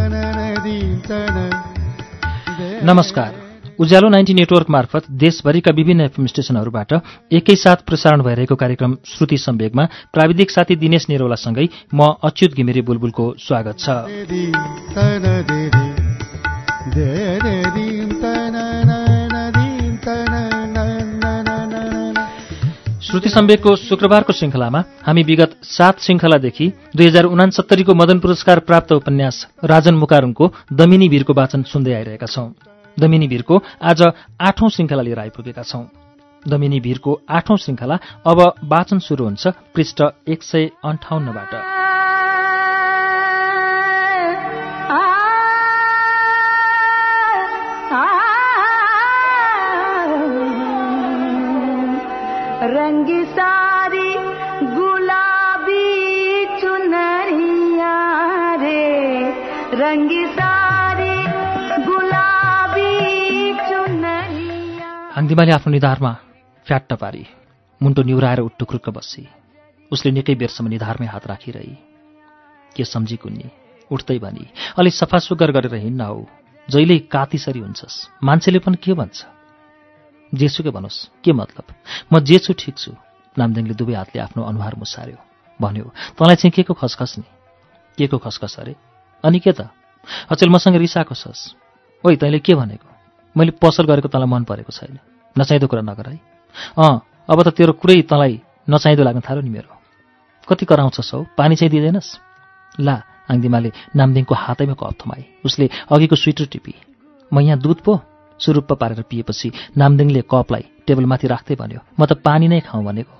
नमस्कार। उज्यालो 90 नेटवर्क मार्फत देशभरिका विभिन्न एफएम स्टेशनहरूबाट एकैसाथ प्रसारण भइरहेको कार्यक्रम श्रुति सम्वेगमा प्राविधिक साथी दिनेश निरौलासँगै म अच्युत घिमिरे बुलबुलको स्वागत छ। श्रुति सम्वेकको शुक्रबारको श्रृङ्खलामा हामी विगत 7 श्रृङ्खलादेखि 2069 को मदन पुरस्कार प्राप्त उपन्यास राजन मुकारुङको दमिनी वीरको वाचन सुन्दै आइरहेका छौं। दमिनी वीरको आज 8औं श्रृङ्खला लिएर आइपुगेका छौं। दमिनी वीरको 8औं श्रृङ्खला अब वाचन सुरु हुन्छ पृष्ठ 158 बाट। रंगी सारी गुलाबी चुनरिया रे, रंगी सारी गुलाबी चुनरिया। हाङदिमाले आफ्नो निधारमा फ्याट्ट पारी मुन्टो निउराएर उट्टुक्रुक्क बसी। उसले निकै बेरसम्म निधारमै हात राखिरही। के सम्झी कुन्नी उठ्दै भनी, अलि सफासुग्घर गरेर हिँड्न हौ, जहिल्यै कातीसरी हुन्छस्। मान्छेले पनि के भन्छ? जेसुकै भनोस्, के मतलब, म जे छु ठिक छु। नामदेङले दुवै हातले आफ्नो अनुहार मुसार्यो। भन्यो, तँलाई चाहिँ के को खसखस नि? के को खसखस अरे? अनि के त? अचेल मसँग रिसाएको छस्? ओइ, तैँले के भनेको? मैले पसल गरेको तँलाई मन परेको छैन। नचाहिँदो कुरा नगर है। अब त तेरो कुरै तँलाई नचाहिँदो लाग्न थाल्यो नि मेरो। कति कराउँछस् हौ, पानी चाहिँ दिँदैनस्? ला, आङदिमाले नामदेङको हातैमा कप थमाई। उसले अघिको स्वेटर टिपी। म यहाँ दुध पो सुरुप्प पारेर पिएपछि नामदेङले कपलाई टेबलमाथि राख्दै भन्यो, म त पानी नै खाउँ भनेको।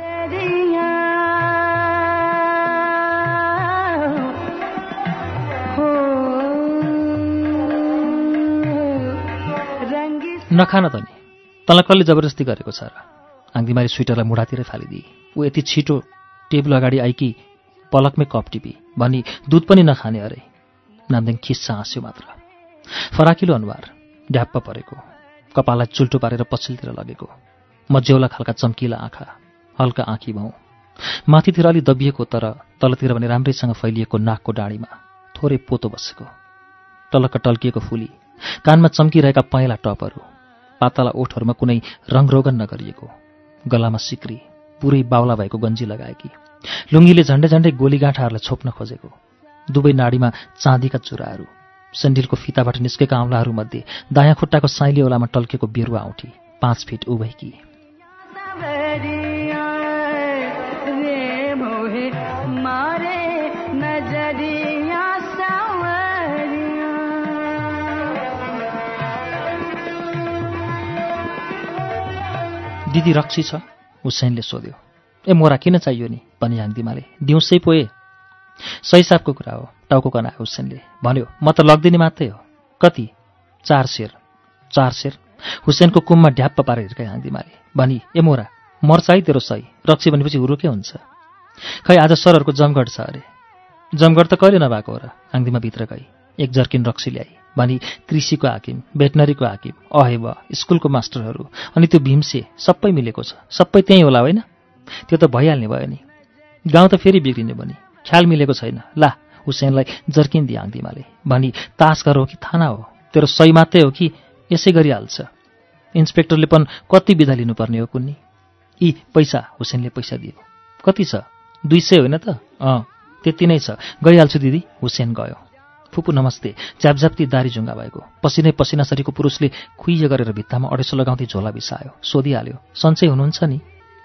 नखान त नि, तँलाई कसले जबरजस्ती गरेको छ र? आङदिमाले स्वेटरलाई मुढातिरै फालिदिए। ऊ यति छिटो टेबल अगाडि आइकी पलकमै कप टिपी भनी दुध पनि नखाने अरे। नामदेङ खिस्सा हाँस्यो मात्र। फराकिलो अनुहार, ढ्याप्प परेको, कपाललाई चुल्टो पारेर पछिल्तिर लगेको, मज्यौला खालका चम्किला आँखा, हल्का आँखी भाउ, माथितिर अलि दबिएको तर तलतिर भने राम्रैसँग फैलिएको नाकको डाँडीमा थोरै पोतो बसेको, टलक्क टल्किएको फुली, कानमा चम्किरहेका पहेँला टपहरू, पातला ओठहरूमा कुनै रङरोगन नगरिएको, गलामा सिक्री, पुरै बाउला भएको गन्जी लगाएकी, लुङ्गीले झन्डै झन्डै गोलीगाँठाहरूलाई छोप्न खोजेको, दुवै नाडीमा चाँदीका चुराहरू, सेन्डिलको फिताबाट निस्केका औँलाहरूमध्ये दायाँ खुट्टाको साइली औलामा टल्केको बिरुवा औँठी 5 फिट उभैकी। दिदी रक्सी छ? हुसैनले सोध्यो। ए मोरा किन चाहियो नि? भनी हाङदिमाले। दिउँसै पोए। सही सापको कुरा हो, टाउको कनायो हुसेनले। भन्यो, म त लग्दिने मात्रै हो। कति? 4 सेर। 4 सेर? हुसेनको कुममा ढ्याप्प पारेर हिर्काए हाङदिमाले। भनी, ए मोरा, मर्छ है तेरो सही, रक्सी भनेपछि हुरो के हुन्छ? खै आज सरहरूको जमघट छ अरे। जमघट त कहिले नभएको हो र? हाङदिमा भित्र गई 1 जर्किन रक्सी ल्याई। भनी, कृषिको हाकिम, भेटनरीको हाकिम, अहेब, स्कुलको मास्टरहरू, अनि त्यो भीमसे सबै मिलेको छ। सबै त्यहीँ होला होइन? त्यो त भइहाल्ने भयो नि। गाउँ त फेरि बिग्रिने बनी। ख्याल मिलेको छैन। ला, हुसेनलाई जर्किन दिए हाङदिमाले। भनी, तास घर हो कि थाना हो? तेरो सही मात्रै हो कि यसै गरिहाल्छ? इन्सपेक्टरले पनि कति बिदा लिनुपर्ने हो कुन्नी? यी पैसा। हुसेनले पैसा दियो। कति छ? 200 होइन त? त्यति नै छ। गइहाल्छु दिदी। हुसेन गयो। फुपू नमस्ते। च्यापझ्याप्ती दारी जुङ्गा भएको, पसिनै पसिना सरीको पुरुषले खुइय गरेर भित्तामा अडेसो लगाउँदै झोला बिसायो। सोधिहाल्यो, सन्चै हुनुहुन्छ नि?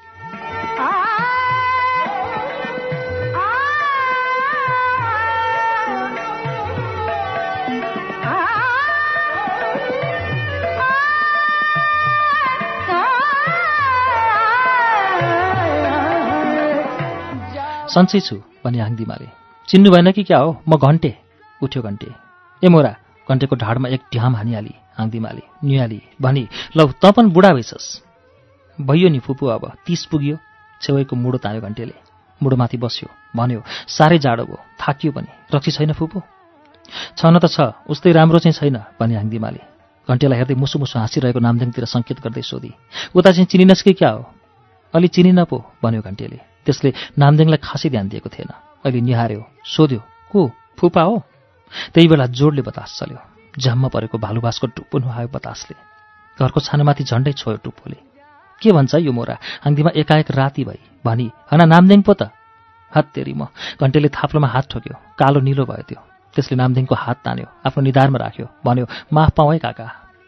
सन्चै छु भनी हाङदिमाले। चिन्नु भएन कि क्या हो? म घन्टे। उठ्यो घन्टे। ए मोरा, घन्टेको ढाडमा 1 ढ्याम हानिहाली हाङदिमाले। निहाली भनी, लौ त पनि बुढा भइसस्। भइयो नि फुपू, अब 30 पुग्यो। छेउैको मुडो तान्यो घन्टेले। मुडोमाथि बस्यो। भन्यो, साह्रै जाडो भयो, थाकियो पनि। रक्सी छैन फुपू? छन त छ, उस्तै राम्रो चाहिँ छैन भनी हाङदिमाले। घन्टेलाई हेर्दै मुसु मुसु हाँसिरहेको नामदेङतिर सङ्केत गर्दै सोधी, उता चाहिँ चिनिनस् कि क्या हो? अलि चिनिन पो भन्यो घन्टेले। त्यसले नामदेङलाई खासै ध्यान दिएको थिएन। अहिले निहार्यो, सोध्यो, को फुपा हो? त्यही बेला जोडले बतास चल्यो। झ्याममा परेको भालुबासको टुप्पो नुहायो बतासले। घरको छानामाथि झन्डै छोयो टुप्पोले। के भन्छ यो मोरा, आङ्दीमा एकाएक राति भई भनी, हना नामदेङ पो त। हत्तेरी म। घन्टेले थाप्लोमा हात ठोक्यो। कालो निलो भयो त्यो। त्यसले नामदेङको हात तान्यो, आफ्नो निधारमा राख्यो, भन्यो, माफ पाऊ है काका।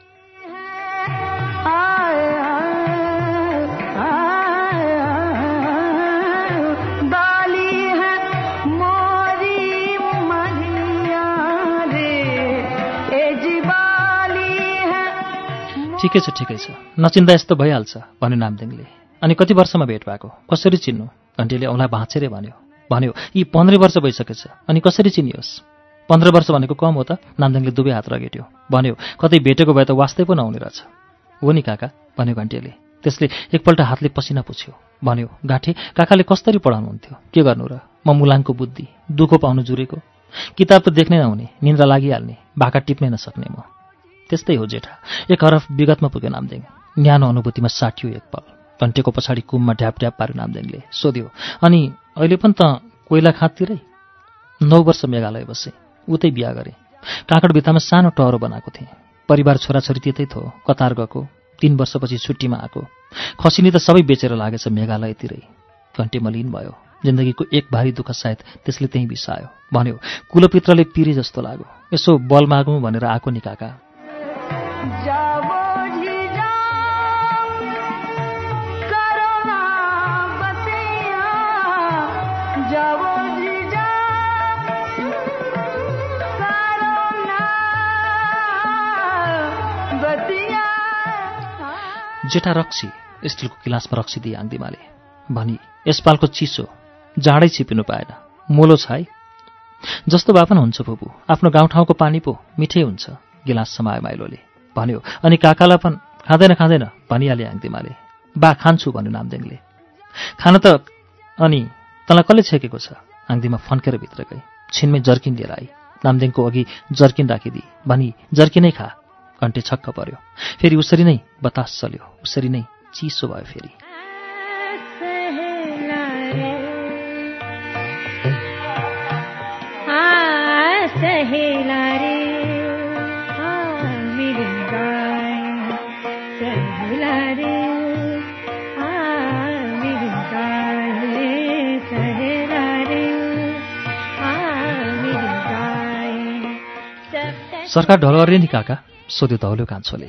ठिकै छ नचिन्दा यस्तो भइहाल्छ भन्यो नामदेङले। अनि कति वर्षमा भेट भएको, कसरी चिन्नु? घन्टेले औँला भाँचेरै भन्यो यी 15 वर्ष भइसकेछ, अनि कसरी चिनियोस्? 15 वर्ष भनेको कम हो त? नामदेङले दुवै हात रगेट्यो। भन्यो, कतै भेटेको भए त वास्तै पो नहुने रहेछ। हो नि काका भन्यो घन्टेले। त्यसले एकपल्ट हातले पसिना पुछ्यो। भन्यो, गाँठे काकाले कस्तरी पढाउनुहुन्थ्यो? के गर्नु र? म मुलाङको बुद्धि, दुःखो पाउनु जुरेको। किताब त देख्नै नहुने, निन्द्रा लागिहाल्ने, भाका टिप्नै नसक्ने म। त्यस्तै हो जेठा। एक हरफ विगतमा पुग्यो नामदेङ। न्यानो अनुभूतिमा साटियो एक पल। घन्टेको पछाडि कुममा ढ्याप ढ्याप पार्यो नामदेङले। सोध्यो, अनि अहिले पनि त कोइला खाँदतिरै? 9 वर्ष मेघालय बसे, उतै बिहा गरे। काँकडभित्तामा सानो टहरो बनाएको थिएँ। परिवार छोराछोरी त्यतै थो, कतार गएको। 3 वर्षपछि छुट्टीमा आएको। खसिनी त सबै बेचेर लागेछ मेघालयतिरै। घन्टे मलिन भयो। जिन्दगीको एक भारी दुःख सायद त्यसले त्यहीँ बिसायो। भन्यो, कुलपित्रले पिरे जस्तो लाग्यो, यसो बल मागौँ भनेर आएको नि काका। जेठा रक्सी स्टिलको गिलासमा रक्सी दिए आङ्दिमाले। भनी, यसपालको चिसो, जाडै छिपिनु पाएन, मोलो छ है। जस्तो भए पनि हुन्छ फुपू, आफ्नो गाउँठाउँको पानी पो मिठै हुन्छ। गिलास समायो माइलोले। भन्यो, अनि काकालाई पनि खाँदैन भनिहाले आङ्दिमाले। बा खान्छु भन्यो नामदेङले। खान त अनि तँलाई कसले छेकेको छ? आङ्दिमा फन्केर भित्र गई। छिनमै जर्किन लिएर आई। नामदेङको अघि जर्किन राखिदिए। भनी, जर्किनै खा। घन्टे छक्क पर्यो। फेरि उसरी नै बतास चल्यो, उसरी नै चिसो भयो फेरि। सरकार ढलरे नि काका? सोध्यो धौल्यो कान्छोले।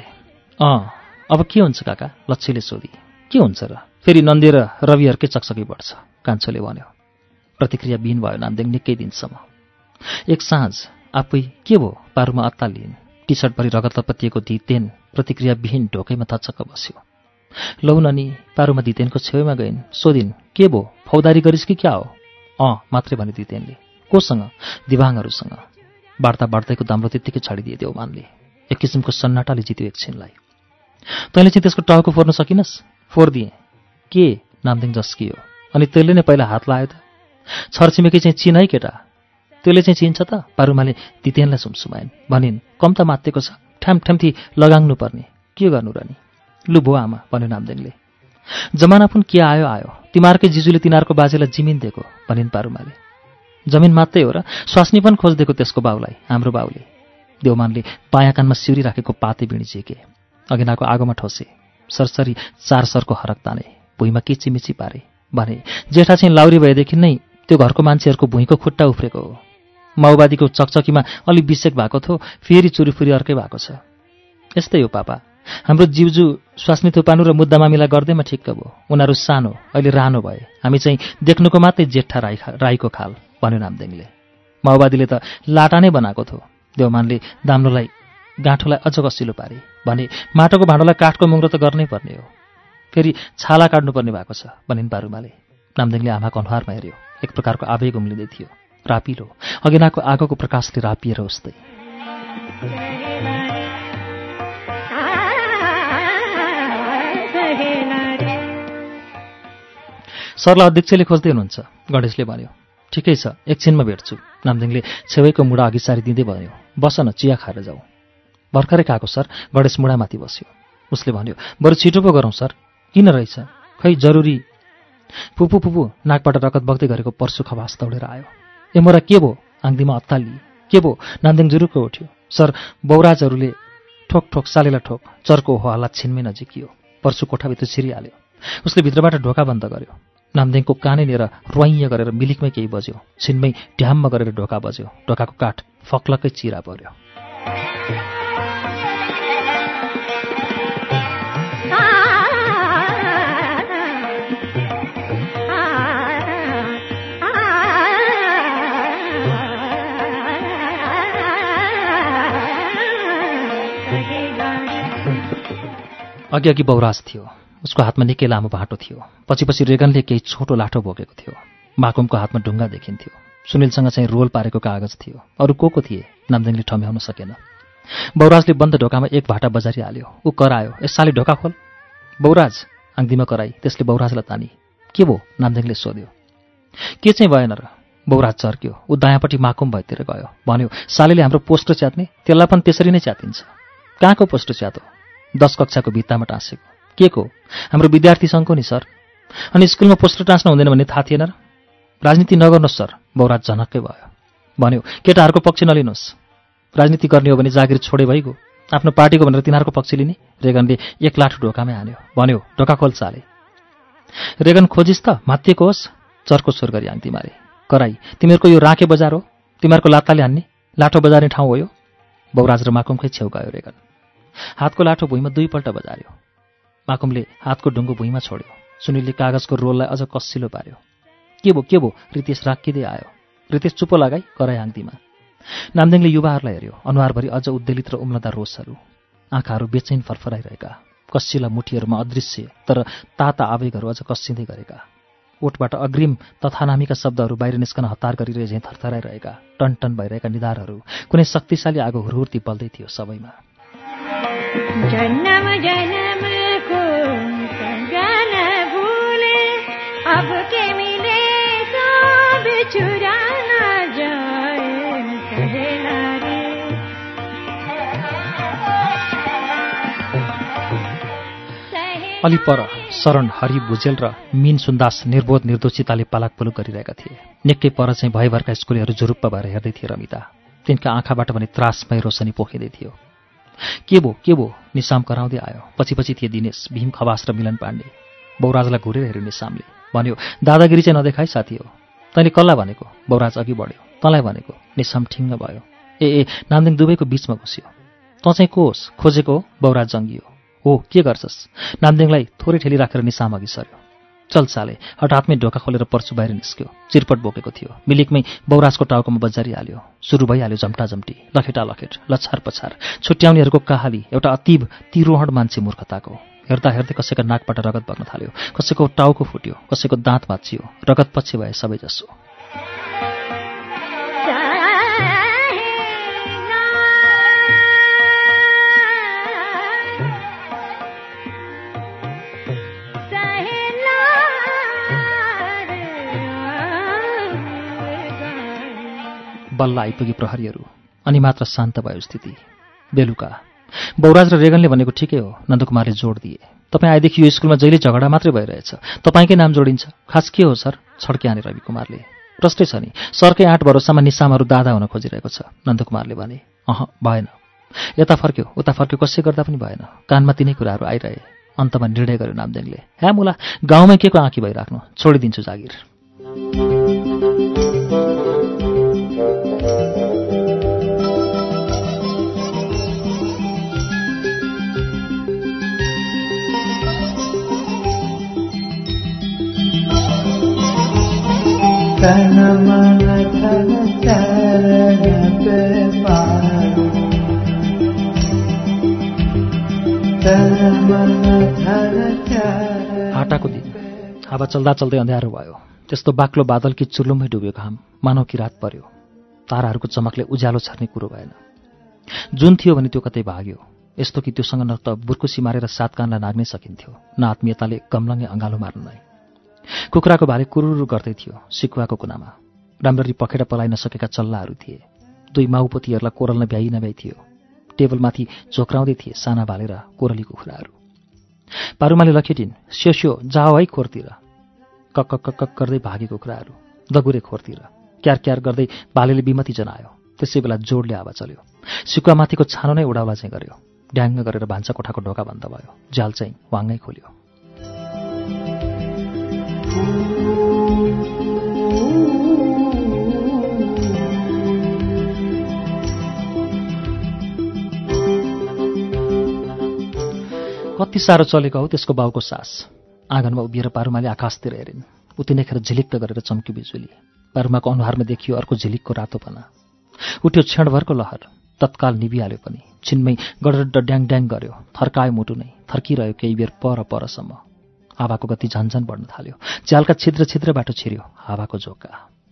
अब के हुन्छ काका? लच्छीले सोधी। के हुन्छ र? फेरि नन्दी र रविहरुकै चकचकी बढ्छ, कान्छोले भन्यो। प्रतिक्रिया बिन भयो नामदेङ निकै दिनसम्म। एक साँझ आफै के भो पारुमा अत्तालिन्। टी सर्टभरि रगत लपतिएको दितेन प्रतिक्रिया विहीन ढोकैमा थचक्क बस्यो। लौ ननी, पारुमा दितेनको छेउमा गइन्। सोधिन्, के भो फौदारी गरिस् कि क्या हो? मात्रै भने दितेनले। कोसँग? दिवाङहरूसँग। वार्ता बार्दैको दाम्लो त्यत्तिकै छाडिदिए देवमानले। एक किसिमको सन्नाटाले जित्यो एकछिनलाई। तैँले चाहिँ त्यसको टाउको फोर्न सकिनस्? फोर्दिए। के? नामदेङ जस्कियो। अनि त्यसले नै पहिला हात लायो त? छरछिमेकी चाहिँ चिन है केटा, त्यसले चाहिँ चिन्छ त? पारुमाले दितेनलाई सुमसुमाइन्। भनिन्, कम त मात्तेको छ, ठ्यामठ्याम्थी लगाङ्नु पर्ने, के गर्नु र नि? लु भो आमा भन्यो नामदेङले। जमाना पुन के आयो आयो, तिमीहरूकै जिजुले तिनीहरूको बाजेलाई जिमिन दिएको भनिन् पारुमाले। जमिन मात्रै हो र, स्वास्नी पनि खोजिदिएको त्यसको बाउलाई, हाम्रो बाउले। देवमानले बायाँ कानमा सिउरी राखेको पाते बिँडी झिके। अघिनाको आगोमा ठोसे। सरसरी 4 सरको हरक ताने। भुइँमा के चिमिची पारे। भने, जेठा चाहिँ लाउरी भएदेखि नै त्यो घरको मान्छेहरूको भुइँको खुट्टा उफ्रेको हो। माओवादीको चकचकीमा अलि बिसेक भएको थियो, फेरि चुरीफुरी अर्कै भएको छ। यस्तै हो पापा, हाम्रो जिउजू स्वास्नी थुपानु र मुद्दा मामिला गर्दैमा ठिक्क भयो। उनीहरू सानो, अहिले रानो भए, हामी चाहिँ देख्नुको मात्रै जेठा राईको खाल भन्यो नामदेङले। माओवादीले त लाटा नै बनाएको थियो। देवमानले दाम्लोलाई गाँठोलाई अझ कसिलो पारे। भने, माटोको भाँडोलाई काठको मुङ्रो त गर्नै पर्ने हो, फेरि छाला काट्नुपर्ने भएको छ भनिन् पारुमाले। नामदेङले आमाको अनुहारमा हेऱ्यो। एक प्रकारको आवेग उम्लिँदै थियो। रापिलो, अघिनाको आगोको प्रकाशले रापिएर उस्तै। सरलाई अध्यक्षले खोज्दै हुनुहुन्छ, गणेशले भन्यो। ठिकै छ, एकछिनमा भेट्छु। नामदेङले छेउैको मुढा अघि सारी दिँदै भन्यो। बस न, चिया खाएर जाउँ। भर्खरै खाएको सर। गणेश मुढामाथि बस्यो। उसले भन्यो, बरु छिटो पो गरौँ सर। किन रहेछ? खै जरुरी। फुपू नाकबाट रगत बग्दै गरेको पर्सु खवास दौडेर आयो। ए मोरा के भो? आङ्दीमा अत्ताली। के भो? नामदेङ जुरुक्क उठ्यो। सर, बौराजहरूले ठोक ठोक सालेला ठोक। चर्को हो हल्ला छिनमै नजिकियो। पर्सु कोठाभित्र छिरिहाल्यो। उसले भित्रबाट ढोका बन्द गर्यो। नामदेङको कानैनिर रुवाइँ गरेर मिलिकमै केही बज्यो। छिनमै ढ्याम्म गरेर ढोका बज्यो। ढोकाको काठ फक्लक्कै चिरा पर्यो। अघि बौराज थियो। उसको हातमा निकै लामो भाँटो थियो। पछि पछि रेगनले केही छोटो लाठो बोकेको थियो। माकुमको हातमा ढुङ्गा देखिन्थ्यो। सुनिलसँग चाहिँ रोल पारेको कागज थियो। अरू को थिए नामदेङले ठम्याउन सकेन। बौराजले बन्द ढोकामा एक भाटा बजारिहाल्यो। ऊ करायो, यससाले ढोका खोल। बौराज, आङ्दीमा कराई। त्यसले बौराजलाई तानी। के भो? नामदेङले सोध्यो। के चाहिँ भएन र? बौराज चर्क्यो। ऊ दायाँपट्टि माकुम भएतिर गयो। भन्यो, सालेले हाम्रो पोस्टर च्यात्ने, त्यसलाई पनि त्यसरी नै च्यातिन्छ। कहाँको पोस्टर च्यातो? 10 कक्षाको भित्तामा टाँसेको। के को? हाम्रो विद्यार्थी सङ्घको नि सर। अनि स्कुलमा पोस्टर टाँच्न हुँदैन भन्ने थाहा थिएन र? राजनीति नगर्नुहोस् सर। बौराज झनक्कै भयो। भन्यो, केटाहरूको पक्ष नलिनुहोस्। राजनीति गर्ने हो भने जागिर छोडे भइगयो। आफ्नो पार्टीको भनेर तिनीहरूको पक्ष लिने? रेगनले एक लाठो ढोकामै हान्यो। भन्यो, ढोका खोल साले। रेगन खोजिस् त माथिएको होस्। चर्को स्वर गरी आङ्तीमाले। कराई, तिमीहरूको यो राँके बजार हो? तिमीहरूको लात्ताले हान्ने? लाठो बजार्ने ठाउँ हो यो? बौराज र माकुमकै छेउ गयो रेगन। हातको लाठो भुइँमा 2 पल्ट बजार्यो। माकुमले हातको ढुङ्गो भुइँमा छोड्यो। सुनिलले कागजको रोललाई अझ कसिलो पार्यो। के भो? रितेश राक्किँदै आयो। रितेश चुप्पो लगाई कराई आङ्दीमा। नामदेङले युवाहरूलाई हेऱ्यो। अनुहारभरि अझ उद्वेलित र उम्लदा रोषहरू। आँखाहरू बेचैन फरफराइरहेका। कसिला मुठीहरूमा अदृश्य तर ताता आवेगहरू अझ कसिँदै गरेका। ओठबाट अग्रिम तथानामीका शब्दहरू बाहिर निस्कन हतार गरिरहे झैँ थरथराइरहेका। टनटन भइरहेका निधारहरू। कुनै शक्तिशाली आगो हुरहुर्ती बल्दै थियो सबैमा। जन्म जन्मको सम्झना भुले अब के मिले सब चुराना जाए सहेला रे। अलि पर शरण, हरि भुजेल र मीन सुन्दास निर्बोध निर्दोषिताले पालाकपुलुक गरिरहेका थिए। निकै पर चाहिँ भयभरका स्कुलेहरू जुरुप्प भएर हेर्दै थिए रमिता। तिनका आँखाबाट पनि त्रासमय रोशनी पोखिँदै थियो। के भो? निसाम कराउँदै आयो। पछि पछि थिए दिनेश, भीम खवास र मिलन पाण्डे। बौराजलाई घुरेर हेऱ्यो निसामले। भन्यो, दादागिरी चाहिँ नदेखाइ साथी हो। तैँले कसलाई भनेको? बौराज अघि बढ्यो। तँलाई भनेको। निसाम ठिङ्ग भयो। ए नामदेङ दुवैको बीचमा घुस्यो। तँ चाहिँ को होस्? खोजेको हो? बौराज जङ्गियो। हो, के गर्छस्? नामदेङलाई थोरै ठेली राखेर निसाम अघि सर्यो। चल साले। हठातमै ढोका खोलेर पर्सु बाहिर निस्क्यो। चिरपट बोकेको थियो। मिलिकमै बौराजको टाउकोमा बजारिहाल्यो। सुरु भइहाल्यो झम्टाझम्टी, लखेटा लखेट, लछार पछार। छुट्याउनेहरूको कहाली, एउटा अतीब तिरोहण मान्छे मूर्खताको। हेर्दा हेर्दै कसैका नाकबाट रगत बग्न थाल्यो। कसैको टाउको फुट्यो। कसैको दाँत भाँचियो। रगत पछि भए सबैजसो। बल्ल आइपुगे प्रहरीहरू। अनि मात्र शान्त भयो स्थिति। बेलुका बौराज र रेगनले भनेको ठिकै हो, नन्दकुमारले जोड दिए। तपाईँ आएदेखि यो स्कुलमा जहिले झगडा मात्रै भइरहेछ। तपाईँकै नाम जोडिन्छ। खास के हो सर? छड्के हाने रविकुमारले। प्रष्टै छ नि, सरकै आँट भरोसामा निसामहरू दादा हुन खोजिरहेको छ, नन्दकुमारले भने। भएन। यता फर्क्यो उता फर्क्यो, कसै गर्दा पनि भएन। कानमा तिनै कुराहरू आइरहे। अन्तमा निर्णय गर्यो नामदेङले। मुला गाउँमै के को आँखी भइराख्नु, छोडिदिन्छु जागिर। आटाको दिन हावा चल्दा चल्दै अँध्यारो भयो। त्यस्तो बाक्लो बादल कि चुर्लुम्मै डुब्यो घाम, मानव कि रात पर्यो। ताराहरूको चमकले उज्यालो छर्ने कुरो भएन। जुन थियो भने त्यो कतै भाग्यो। यस्तो कि त्योसँग न त बुर्कुसी मारेर सात कानलाई नाग्नै सकिन्थ्यो, न आत्मीयताले कमलङ्गे अँगालो मार्न नै। कुखुराको भाले कुरुरु गर्दै थियो सिकुवाको कुनामा। राम्ररी पखेटा पलाइ नसकेका चल्लाहरू थिए। 2 माउपोतीहरूलाई कोरल्न भ्याइ नभ्याइ थियो। टेबलमाथि झोक्राउँदै थिए साना भाले र कोरली कुखुराहरू। पारुमाले लखेटिन्, स्यो जाओ है खोरतिर। कक कक कक गर्दै भागे कुखुराहरू। दगुरे खोरतिर। क्यार क्यार गर्दै भालेले बिमती जनायो। त्यसै बेला जोडले हावा चल्यो। सिकुवामाथिको छानो नै उडाउला चाहिँ गर्यो। ड्याङ्ग गरेर भान्सा कोठाको ढोका बन्द भयो। झ्याल चाहिँ वाङ्गै खोल्यो। कति साह्रो चलेको हौ त्यसको बाउको सास। आँगनमा उभिएर पारुमाले आकाशतिर हेरिन्। उति नै खेर झिलिक्क गरेर चम्क्यो बिजुली। पारुमाको अनुहारमा देखियो अर्को झिलिकको रातोपना। उठ्यो क्षणभरको लहर, तत्काल निभिहाल्यो पनि। छिनमै गडरड्ड ड्याङ ड्याङ गर्यो। थर्कायो मुटु नै, थर्किरह्यो केही बेर परसम्म। हावाको गति झन्झन बढ्न थाल्यो। च्यालका छिद्र छिद्रबाट छिर्यो हावाको झोका।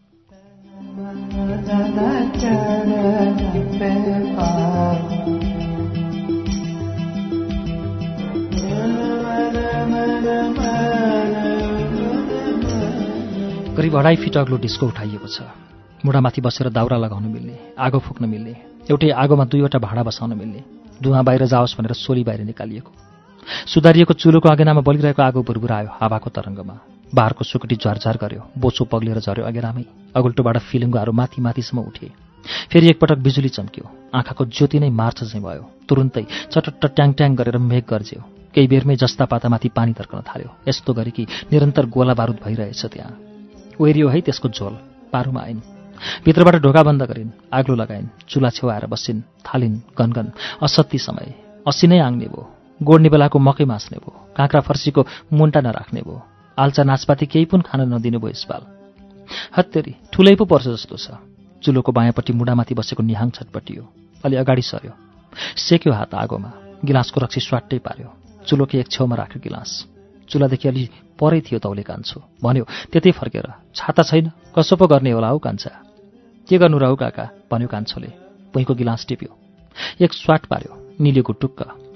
करिब 2.5 फिट अग्लो डिस्को उठाइएको छ। मुढामाथि बसेर दाउरा लगाउन मिल्ने, आगो फुक्न मिल्ने, एउटै आगोमा 2वटा भाँडा बसाउन मिल्ने, धुवाँ बाहिर जाओस् भनेर सोली बाहिर निकालिएको। सुधारिएको चुलोको अगेनामा बलिरहेको आगो भुरभुरायो हावाको तरङ्गमा। बारको सुकुटी झरझर गर्यो, बोचो पग्लिएर झर्यो अगेनामै। अगुल्टोबाट फिलिङ्गोहरू माथि माथिसम्म उठे। फेरि एकपटक बिजुली चम्क्यो। आँखाको ज्योति नै मार्छ चाहिँ भयो। तुरुन्तै चटट्ट ट्याङ ट्याङ गरेर मेघ गर्ज्यो। केही बेरमै जस्ता पातामाथि पानी तर्कन थाल्यो। यस्तो गरी कि निरन्तर गोला बारुद भइरहेछ त्यहाँ। ओहिरियो है त्यसको झोल। पारुमा आइन्। भित्रबाट ढोका बन्द गरिन्। आग्लो लगाइन्। चुला छेउ आएर बसिन्। थालिन् गनगन। असत्ती समय। असी नै आङ्ने भो। गोड्ने बेलाको मकै मास्ने भो। काँक्रा फर्सीको मुन्टा नराख्ने भो। आल्चा नाचपाती केही पनि खान नदिने भो यसपाल। हत्तेरी ठुलै पो पर्छ जस्तो छ। चुलोको बायाँपट्टि मुढामाथि बसेको निहाङ छटपटियो। अलि अगाडि सर्यो। सेक्यो हात आगोमा। गिलासको रक्सी स्वाट्टै पार्यो। चुलोको एक छेउमा राख्यो गिलास। चुलादेखि अलि परै थियो तौले कान्छो। भन्यो त्यतै फर्केर, छाता छैन, कसो पो गर्ने होला हौ कान्छा। के गर्नु र हौ काका, भन्यो कान्छोले। भुइँको गिलास टिप्यो। एक स्वाट पार्यो। निल्यो गुटुक्क।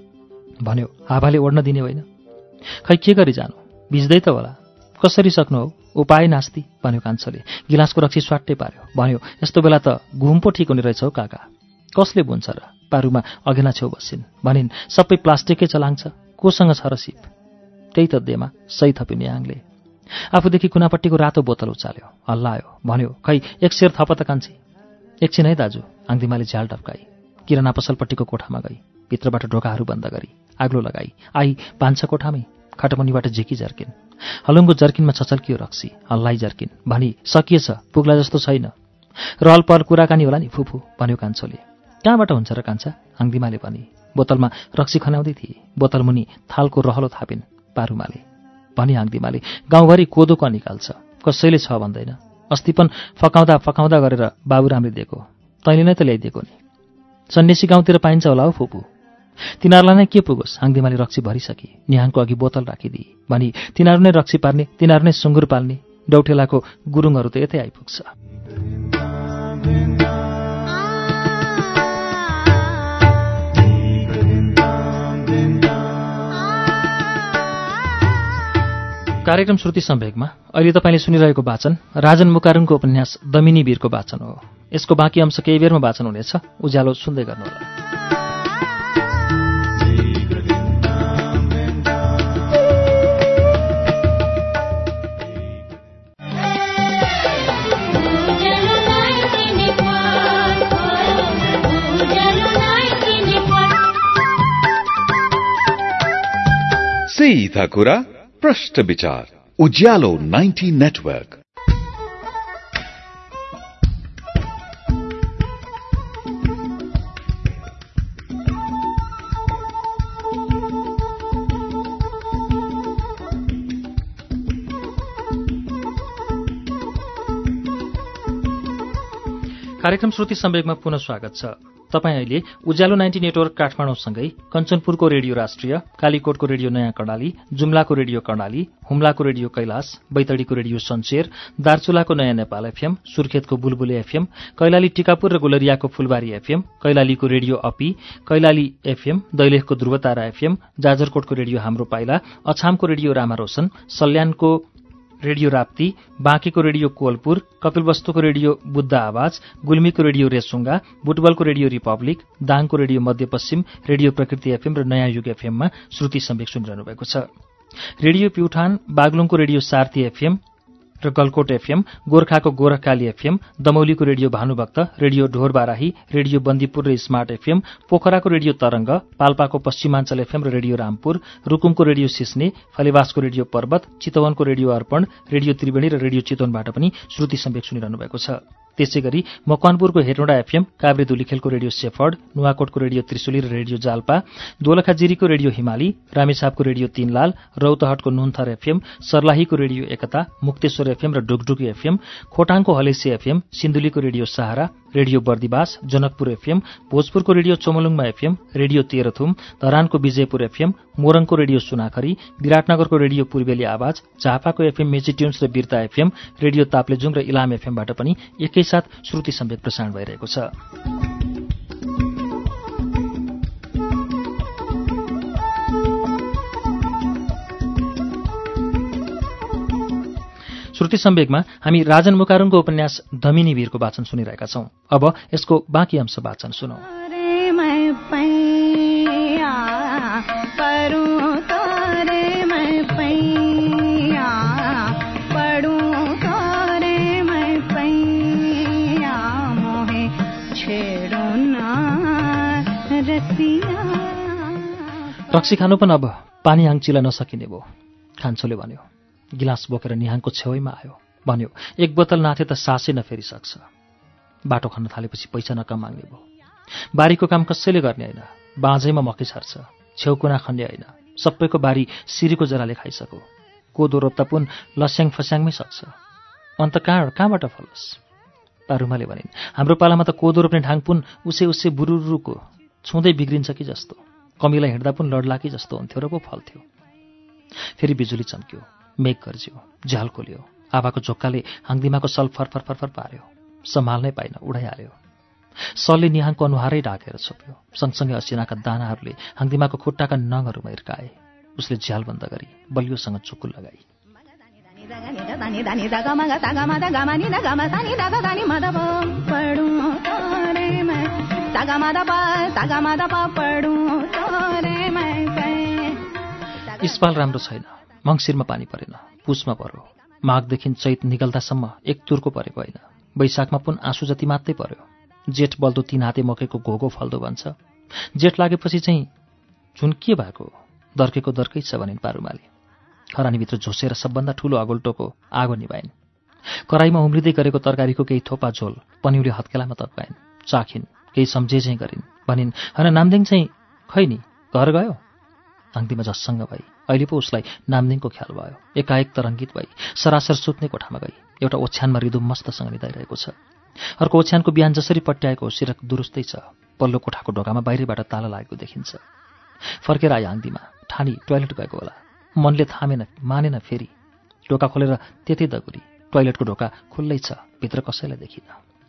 भन्यो हावाले ओढ्न दिने होइन। खै के गरी जानु, भिज्दै त होला। कसरी सक्नु हौ, उपाय नास्ति, भन्यो कान्छोले। गिलासको रक्सी स्वाट्टै पार्यो। भन्यो यस्तो बेला त घुम पो ठिक हुने रहेछ हौ काका। कसले बुन्छ र? पारुमा अघेना छेउ बसिन्। भनिन् सबै प्लास्टिकै चलाङ छ, कोसँग छ र सिप? त्यही त देमा, सही थप्यो निहाङले। आफूदेखि कुनापट्टिको रातो बोतल उचाल्यो। हल्लायो। भन्यो खै एक सेर थप त कान्छी। एकछिन है दाजु, आङ्दिमाले झ्याल टप्काई। किराना पसलपट्टिको कोठामा गई। भित्रबाट ढोकाहरू बन्द गरी आग्लो लगाई। आई भान्सा कोठामै। खटमुनिबाट झिकी जर्किन्। हलुङ्गो जर्किनमा छचल्कियो रक्सी। हल्लाई जर्किन्। भनी सकिएछ, पुग्ला जस्तो छैन। रहल पहल कुराकानी होला नि फुफू, भन्यो कान्छोले। कहाँबाट हुन्छ र कान्छा, आङ्दिमाले भनी। बोतलमा रक्सी खनाउँदै थिए। बोतल मुनि थालको रहलो थापिन् पारुमाले। भनी आङ्दिमाले गाउँभरि कोदोको निकाल्छ, कसैले छ भन्दैन। अस्ति पनि फकाउँदा गरेर बाबुरामले दिएको, तैँले नै त ल्याइदिएको नि। सन्यासी गाउँतिर पाइन्छ होला हौ फुपू। तिनीहरूलाई नै के पुगोस्, आङ्दिमाले रक्सी भरिसकी। निहाङको अघि बोतल राखिदिए। भनी तिनीहरू नै रक्सी पार्ने, तिनीहरू नै सुँगुर पाल्ने। डौठेलाको गुरुङहरू त यतै आइपुग्छ। कार्यक्रम श्रुति सम्वेकमा अहिले तपाईँले सुनिरहेको वाचन राजन मुकारुङको उपन्यास दमिनी वीरको वाचन हो। यसको बाँकी अंश केही बेरमा वाचन हुनेछ। उज्यालो सुन्दै गर्नुहोला। सीधा कुरा प्रश्न विचार उज्यालो 90 नेटवर्क। कार्यक्रम श्रुति सम्वेकमा पुनः स्वागत छ। तपाईँ अहिले उज्यालो 90 नेटवर्क काठमाडौँसँगै कञ्चनपुरको रेडियो राष्ट्रिय, कालीकोटको रेडियो नयाँ कर्णाली, जुम्लाको रेडियो कर्णाली, हुम्लाको रेडियो कैलाश, बैतडीको रेडियो सन्चेर, दार्चुलाको नयाँ नेपाल एफएम, सुर्खेतको बुलबुले एफएम, कैलाली टिकापुर र गुलरियाको फुलबारी एफएम, कैलालीको रेडियो अपी, कैलाली एफएम, दैलेखको ध्रुवतारा एफएम, जाजरकोटको रेडियो हाम्रो पाइला, अछामको रेडियो रामा रोशन, सल्यानको रेडियो राप्ती, बाँकेको रेडियो कोलपुर, कपिलवस्तुको रेडियो बुद्ध आवाज, गुल्मीको रेडियो रेसुङ्गा, बुटबलको रेडियो रिपब्लिक, दाङको रेडियो मध्यपश्चिम, रेडियो प्रकृति एफएम र नयाँ युग एफएममा श्रुति सम्वेक सुनिरहनु भएको छ। रेडियो प्युठान, बागलुङको रेडियो सार्थी एफएम र गलकोट एफएम, गोर्खाको गोरखकाली एफएम, दमौलीको radio Bhanubhakta, radio Dhorbarahi, radio Bandipur र स्मार्ट एफएम, पोखराको रेडियो तरंग, पाल्पाको पश्चिमाञ्चल एफएम र रेडियो रामपुर, रुकुमको रेडियो सिस्ने, फलेवासको रेडियो पर्वत, चितवनको रेडियो अर्पण, रेडियो त्रिवेणी र रेडियो चितवनबाट पनि श्रुति सम्वेक सुनिरहनु भएको छ। त्यसैगरी मकवानपुरको हेटौँडा एफएम, काभ्रे धुलीखेलको रेडियो सेफर्ड, नुवाकोटको रेडियो त्रिशुली र रेडियो जाल्पा, दोलखाजिरीको रेडियो हिमाली, रामेछापको रेडियो तीनलाल, रौतहटको नुनथर एफएम, सर्लाहीको रेडियो एकता, मुक्तेश्वर एफएम र डुगडुगी एफएम, खोटाङको हलेसी एफएम, सिन्धुलीको radio Sahara, radio Bardibas, Janakpur FM, भोजपुरको रेडियो चोमलुङमा एफएम, रेडियो तेह्रथुम, धरानको विजयपुर एफएम, मोरङको रेडियो सुनाखरी, विराटनगरको रेडियो पूर्वेली आवाज, झापाको एफएम मेजिट्युन्स र बिर्ता एफएम, रेडियो ताप्लेजुङ र इलाम एफएमबाट पनि एकैसाथ श्रुति सम्वेक प्रसारण भइरहेको छ। श्रुति सम्वेकमा हामी राजन मुकारुङको उपन्यास दमिनी वीरको वाचन सुनिरहेका छौं। अब यसको बाँकी अंश वाचन सुनौ। रक्सी खानु पनि अब पानी हाङचिला नसकिने भयो, खान्छोले भन्यो। गिलास बोकेर निहाङको छेउैमा आयो, भन्यो, एक बोतल नाथे त सासै नफेरिसक्छ। बाटो खन्न थालेपछि पैसा नकम माग्ने भयो। बारीको काम कसैले गर्ने होइन, बाँझैमा मकै छर्छ, छेउकुना खन्ने होइन, सबैको बारी सिरीको जराले खाइसक्यो। कोदो रोप्दा पुन लस्याङ फस्याङमै सक्छ, अन्त कहाँबाट फलोस्? पारुमाले भनिन्, हाम्रो पालामा त कोदो रोप्ने ढाङ पुन उसे बुरुरुको छुँदै बिग्रिन्छ कि जस्तो, कमीलाई हिँड्दा पुन लड्लाकी जस्तो हुन्थ्यो र पो फल्थ्यो। फेरि बिजुली चम्क्यो, मेघ गर्ज्यो, झ्याल खोल्यो, आवाको झोक्काले हाङदिमाको सल फरफर फरफर पार्यो, सम्हाल्नै पाइन उडाइहाल्यो। सलले निहाङको अनुहारै ढाकेर छोप्यो, सँगसँगै असिनाका दानाहरूले हाङदिमाको खुट्टाका नङहरूमा हिर्काए। उसले झ्याल बन्द गरी बलियोसँग चुकुल लगाई। इस्पाल राम्रो छैन, मङ्सिरमा पानी परेन, पुसमा पर्यो, माघदेखि चैत निगल्दासम्म एक तुर्को परेको होइन, वैशाखमा पुन आँसु जति मात्रै पर्यो। जेठ बल्दो 3 हाते मकैको घोगो फल्दो भन्छ। जेठ लागेपछि चाहिँ जुन के भएको दर्केको दर्कै छ भनिन् पारुमाले। खरानीभित्र झोसेर सबभन्दा ठूलो अगोल्टोको आगो निभाइन्। कराईमा उम्रिँदै गरेको तरकारीको केही थोपा झोल पनिउले हत्केलामा तत्काइन्, चाखिन्, केही सम्झे चाहिँ गरिन्, भनिन्, होइन नामदिङ चाहिँ खै नि, घर गयो? हाङदिमा झस्सङ्ग भई। अहिले पो उसलाई नामदिङको ख्याल भयो। एकाएक तरङ्गित भई सरासर सुत्ने कोठामा गई। एउटा ओछ्यानमा रिदुम मस्तसँग निदाइरहेको छ। अर्को ओछ्यानको बिहान जसरी पट्याएको सिरक दुरुस्तै छ। पल्लो कोठाको ढोकामा बाहिरबाट ताला लागेको देखिन्छ। फर्केर आए हाङदिमा, ठानी टोयलेट गएको होला। मनले थामेन, मानेन। फेरि ढोका खोलेर त्यतै दगुरी। टोयलेटको ढोका खुल्लै छ, भित्र कसैलाई देखिन।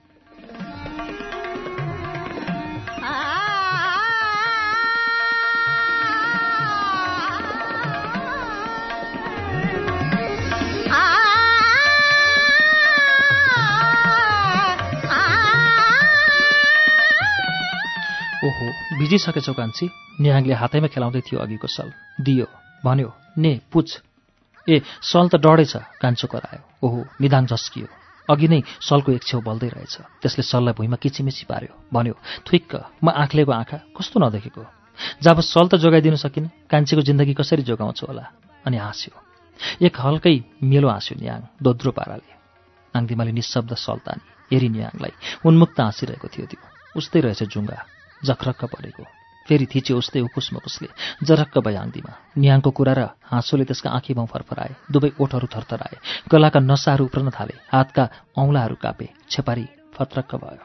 ओहो, भिजिसकेछौ कान्छी? निहाङले हातैमा खेलाउँदै थियो अघिको सल। दियो, भन्यो, ने पुछ। ए, सल त डढेछ, कान्छो करायो। ओहो, निधाङ झस्कियो। अघि नै सलको एक छेउ बल्दै रहेछ। त्यसले सललाई भुइँमा किचिमिची पार्यो, भन्यो, थुइक्क, म आँखलेको आँखा कस्तो नदेखेको। जब सल त जोगाइदिनु सकिन, कान्छीको जिन्दगी कसरी जोगाउँछु होला? अनि हाँस्यो। एक हल्कै मेलो हाँस्यो निहाङ दोद्रो पाराले। नाङदिमाले निशब्द सल तानी हेरी निहाङलाई। उन्मुक्त हाँसिरहेको थियो त्यो। उस्तै रहेछ जुङ्गा, जखरक्क परेको। फेरि थिच्यो उस्तै उकुस मुकुसले। जरक्क भए हाङदिमा। निहाङको कुरा र हाँसोले त्यसका आँखी भाउ फरफराए। दुवै ओठहरू थरथराए। गलाका नसाहरू उफ्रन थाले। हातका औँलाहरू कापे। छेपारी फत्रक्क भयो।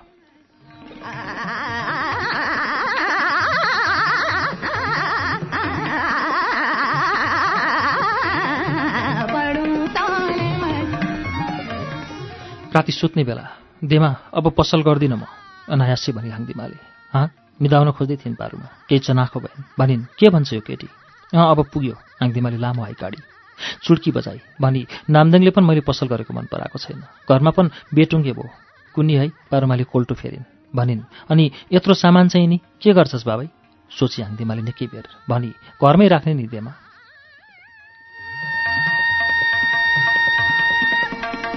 राति सुत्ने बेला, देमा अब पसल गर्दिन म, अनायासै भनी हाङदिमाले। हाँ, निदाउन खोज्दै थिइन् पारुमा। केही चनाखो भनिन्, के भन्छ यो केटी? अब पुग्यो। हाङदिमाले लामो हाई काडी। चुड्की बजाई भनी, नामदङले पनि मैले पसल गरेको मन पराएको छैन। घरमा पनि बेटुङ्गे भयो। कुन्नी है? पारुमाले कोल्टो फेरिन्। भनिन्, अनि यत्रो सामान चाहिँ नि के गर्छस् बाबै? सोची हाङदिमाले निकै बेर। भनी, घरमै राख्ने नि देमा।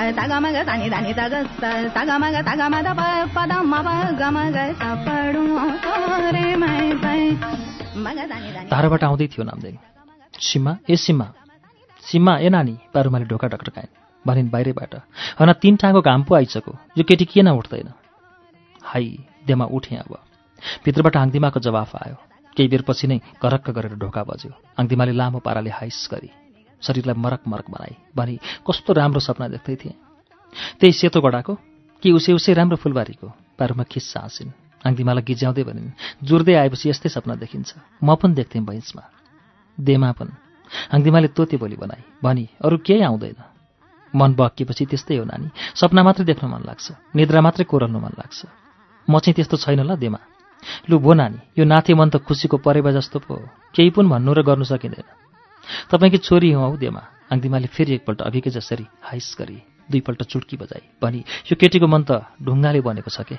धाराबाट आउँदै थियो नामदेन। सिम्मा ए सिम्मा सिम्मा ए नानी, पारुमाले ढोका ढकढकाइन्। भनिन् बाहिरबाट, हन 3 टाँगो घाम पो आइसक्यो, यो केटी किन उठ्दैन? हाई देमा उठेँ अब। भित्रबाट आङ्दिमाको जवाफ आयो। केही बेरपछि नै करक्क गरेर ढोका बज्यो। आङ्दिमाले लामो पाराले हाइस गरी शरीरलाई मरक मरक बनाई। भनी कस्तो राम्रो सपना देख्दै थिएँ। त्यही सेतो गडाको कि उसै राम्रो फुलबारीको? पारुमा खिस्सा हाँसिन्। आङ्दिमालाई गिज्याउँदै भनिन्, जुर्दै आएपछि यस्तै सपना देखिन्छ। म पनि देख्थेँ भैँसमा। देमा पनि। आङ्दिमाले तोते बोली बनाई। भनी अरू केही आउँदैन। मन बक्किएपछि त्यस्तै हो नानी, सपना मात्रै देख्न मन लाग्छ, निद्रा मात्रै कोरल्नु मन लाग्छ। म चाहिँ त्यस्तो छैन ल देमा। लु भो नानी, यो नाथे मन त खुसीको परेवा जस्तो पो हो, केही पनि भन्नु र गर्नु सकिँदैन। तपाईँकी छोरी हौ देमा। आङ्दिमाले फेरि एकपल्ट अघिकै जसरी हाइस गरी 2 पल्ट चुड्की बजाई। भनी यो केटीको मन त ढुङ्गाले बनेको छ के?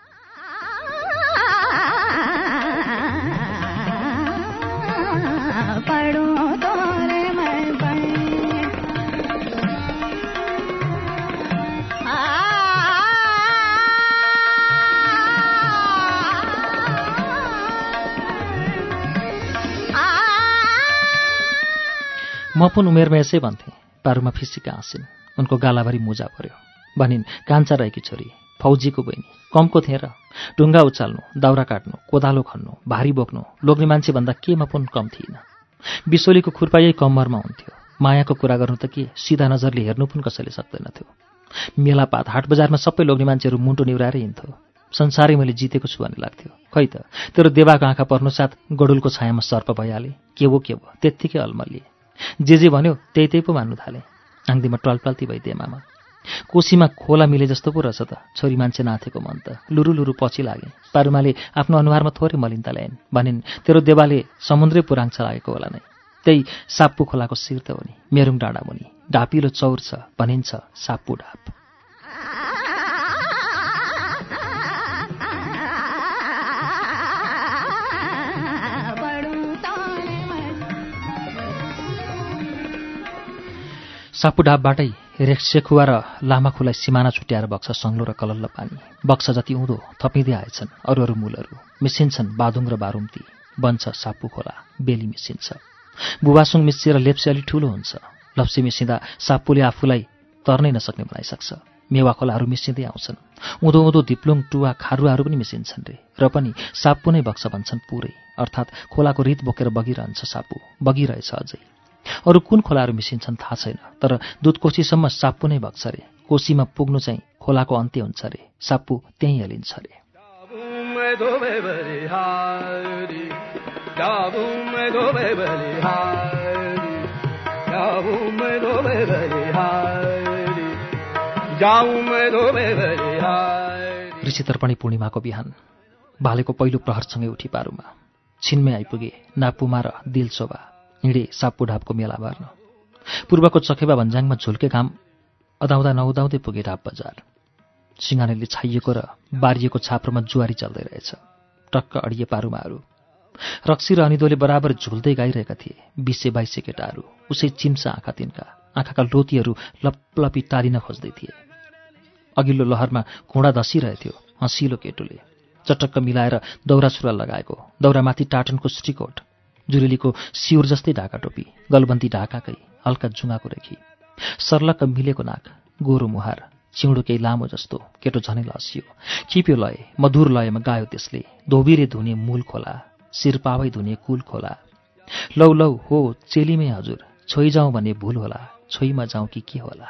म पनि उमेरमा यसै भन्थेँ। पारुमा फिसिका हाँसिन्। उनको गालाभरि मुजा पर्यो। भनिन् कान्छा रहेकी छोरी, फौजीको बहिनी, कमको थिएँ र? ढुङ्गा उचाल्नु, दाउरा काट्नु, कोदालो खन्नु, भारी बोक्नु, लोग्ने मान्छेभन्दा केमा पनि कम थिइनँ। बिसोलीको खुर्पा यही कम्मरमा हुन्थ्यो। मायाको कुरा गर्नु त के, सिधा नजरले हेर्नु पनि कसैले सक्दैनथ्यो। मेलापात हाट बजारमा सबै लोग्ने मान्छेहरू मुन्टो निहुराएरै हिँड्थ्यो। संसारै मैले जितेको छु भन्ने लाग्थ्यो। खै त तेरो देवाको आँखा पर्नुसाथ गडुलको छायामा सर्प भइहाले। के भो त्यत्तिकै अलमल्लिए। जे भन्यो त्यही पो मान्नु थाले। आङ्दीमा टलटल्ती भई देमामा। कोसीमा खोला मिले जस्तो पो रहेछ त छोरी मान्छे नाथेको मन त। लुरु लुरु पछि लागे। पारुमाले आफ्नो अनुहारमा थोरै मलिनता ल्याइन्। भनिन् तेरो देवाले समुद्रै पुराङ्छ लागेको होला नै। त्यही साप्पु खोलाको शिर त हो नि, मेरुङ डाँडा मुनि ढापिलो चौर छ, भनिन्छ साप्पु ढाप। सापुढापबाटै सेखुवा र लामाखुलाई सिमाना छुट्याएर बग्छ सङ्लो र कलल्ल पानी। बक्स जति उँधो थपिँदै आएछन् अरू मूलहरू। मिसिन्छन् बादुङ र बारुम्ती। बन्छ साप्पु खोला, बेली मिसिन्छ। बुबासुङ मिसिएर लेप्से अलि ठुलो हुन्छ। लप्सी मिसिँदा साप्पुले आफूलाई तर्नै नसक्ने बनाइसक्छ। मेवा खोलाहरू मिसिँदै आउँछन्। उँधो उँधो दिप्लुङ, टुवा, खारुवाहरू पनि मिसिन्छन् रे। र पनि साप्पु नै बग्छ भन्छन् पुरै। अर्थात् खोलाको रित बोकेर बगिरहन्छ साप्पु, बगिरहेछ अझै। अरू कुन खोलाहरू मिसिन्छन् थाहा छैन, तर दुधकोसीसम्म साप्पु नै बग्छ रे। कोसीमा पुग्नु चाहिँ खोलाको अन्त्य हुन्छ रे। साप्पु त्यहीँ हलिन्छ रे। ऋषि तर्पणी पूर्णिमाको बिहान भालेको पहिलो प्रहरसँगै उठी पारुमा छिनमै आइपुगे नापुमा र दिलसोभा। हिँडे साप्पु ढापको मेला भर्न। पूर्वको चखेबा भन्ज्याङमा झुल्के घाम अदाउँदा नउदाउँदै पुगे ढाप बजार। सिंगानेले छाइएको र बारिएको छाप्रोमा जुवारी चल्दै रहेछ। टक्क अडिए पारुमाहरू। रक्सी र अनिदोले बराबर झुल्दै गाइरहेका थिए। 20-22 केटाहरू। उसै चिम्सा आँखा तिनका। आँखाका लोतीहरू लपलपी टालिन खोज्दै थिए। अघिल्लो लहरमा घुँडा धसिरहेथ्यो हँसिलो केटुले। चटक्क मिलाएर दौरा सुरुवाल लगाएको। दौरामाथि टाटनको स्टिकोट। जुरेलीको सिउर जस्तै ढाका टोपी। गलबन्ती ढाकाकै हल्का जुङ्गाको रेखी। सर्लक्क मिलेको नाक। गोरो मुहार। चिउँडो केही लामो जस्तो। केटो झनै लसियो। खिप्यो लय। मधुर लयमा गायो त्यसले। धोबिरे धुने मूल खोला। शिरपावै धुने कुल खोला। लौ लौ हो चेलीमै हजुर। छोइ जाउँ भने भुल होला। छोइमा जाउँ कि के होला।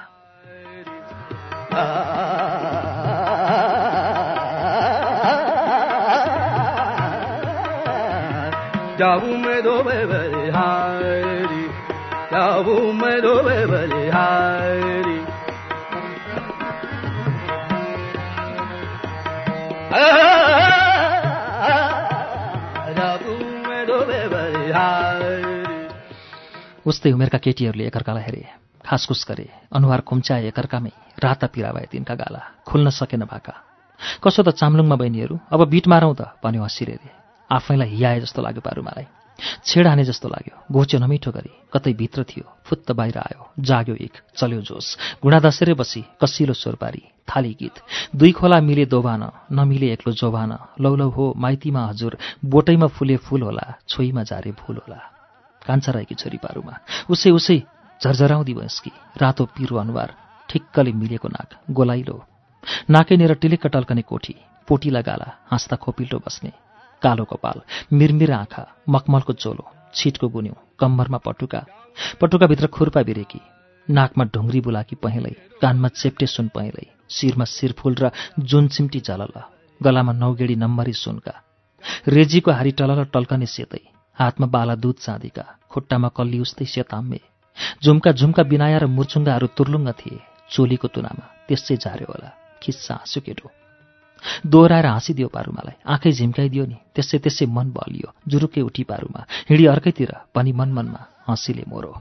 उस्तै उमेरका केटीहरूले एकअर्कालाई हेरे। खासखुस गरे। अनुहार खुम्चाए एकअर्कामै। राता पिरा भए तिनका गाला। खुल्न सकेन भाका। कसो त चाम्लुङमा बहिनीहरू, अब बिट मारौँ त भन्यो हँसिरे। आफैलाई हियाए जस्तो लाग्यो पारुमालाई। छेड हाने जस्तो लाग्यो। घोच्यो नमिठो गरी। कतै भित्र थियो फुत्त बाहिर आयो। जाग्यो एक, चल्यो जोस। घुँडा दसेरै बसी कसिलो स्वर पारी थाली गीत। दुई खोला मिले दोभान, नमिले एक्लो जोभान। लौ लौ हो माइतीमा हजुर, बोटैमा फुले फूल होला, छोईमा झारे भूल होला। कान्छा राईकी छोरी पारुमा उसै उसै झरझराउँदी बस्की। रातो पिरो अनुहार, ठिक्कले मिलेको नाक, गोलाइलो नाकैनेर टिलिक्क टल्कने कोठी, पोटिला गाला, हाँस्दा खोपिल्टो बस्ने, कालो कपाल, मिरमिर आँखा, मखमलको चोलो, छिटको गुन्यौ, कम्मरमा पटुका, पटुकाभित्र खुर्पा बिरेकी, नाकमा ढुङ्ग्री बुलाकी पहेँलै, कानमा चेप्टे सुन पहेँलै, शिरमा शिरफुल र जुन चिम्टी जलल, गलामा नौगेडी नम्बरी सुनका, रेजीको हारी टलल टल्कने सेतै, हातमा बाला दुध चाँदीका, खुट्टामा कल्ली उस्तै सेताम्मे, झुम्का झुम्का बिनाया र मुर्चुङ्गाहरू तुर्लुङ्ग थिए। चोलीको तुनामा त्यसै झार्यो होला। खिस्सा हाँस्यो केटो। दोहोऱ्याएर हाँसिदियो पारुमालाई। आँखै झिम्काइदियो नि। त्यसै त्यसै मन बलियो। जुरुक्कै उठी पारुमा हिँडी अर्कैतिर पनि मनमनमा हाँसीले मोरो।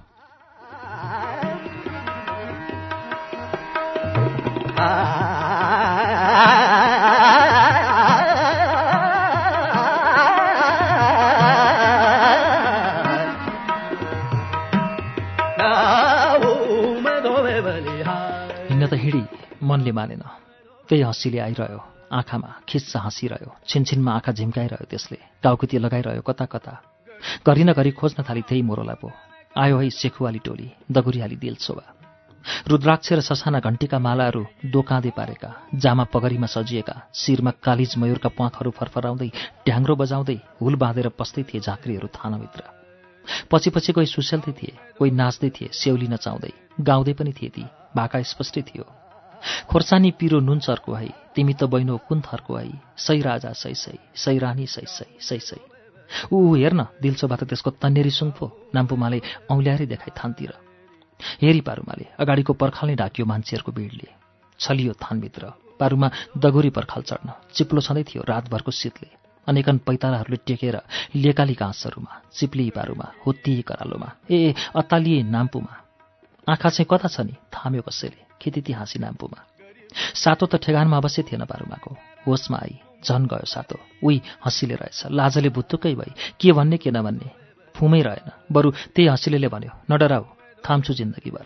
हिँड्न त हिँडी, मनले मानेन। त्यही हाँसीले आइरह्यो आँखामा, खिस्सा हाँसिरह्यो। छिनछिनमा आँखा झिम्काइरह्यो त्यसले। टाउकोतिर लगाइरह्यो कता कता। घरि नघरि खोज्न थाली त्यही मोरोलाई पो। आयो है सेखुवाली टोली, दगुरिहाली दिलशोभा। रुद्राक्ष र ससाना घण्टीका मालाहरू दोकाँदे पारेका, जामा पगरीमा सजिएका, शिरमा कालिज मयूरका प्वाखहरू फरफराउँदै, ढ्याङ्ग्रो बजाउँदै, हुल बाँधेर पस्दै थिए झाँक्रीहरू थानाभित्र। पछि पछि कोही सुसेल्दै थिए, कोही नाच्दै थिए, सेउली नचाउँदै, गाउँदै पनि थिए ती। भाका स्पष्टै थियो। खोर्सानी पिरो नुन चर्को है, तिमी त बहिनो कुन थरको है, सै राजा सै सै, सै रानी सै सै, सै सै। हेर्न, दिलशोभा त त्यसको तन्नेरी सुङ्फो, नाम्पुमाले औँल्याएरै देखाइ थानतिर। हेरी पारुमाले, अगाडिको पर्खाल नै ढाकियो मान्छेहरूको भिडले। छलियो थानभित्र। पारुमा दगुरी पर्खाल चढ्न चिप्लो छँदै थियो रातभरको शीतले। अनेकन पैतालाहरूले टेकेर लेकाली घाँसहरूमा, चिप्ली पारुमा, हुत्ती करालोमा, अत्तालिए नाम्पुमा। आँखा चाहिँ कता छ नि, थाम्यो कसैले। खितिती हाँसी नाम्पुमा। सातो त ठेगानमा अवश्य थिएन पारुमाको। होसमा आई, झन गयो सातो। उही हाँसीले रहेछ। लाजले भुत्तुकै भई के भन्ने के नभन्ने फुमै रहेन। बरु त्यही हाँसीले भन्यो, नडराऊ, थाम्छु जिन्दगीभर।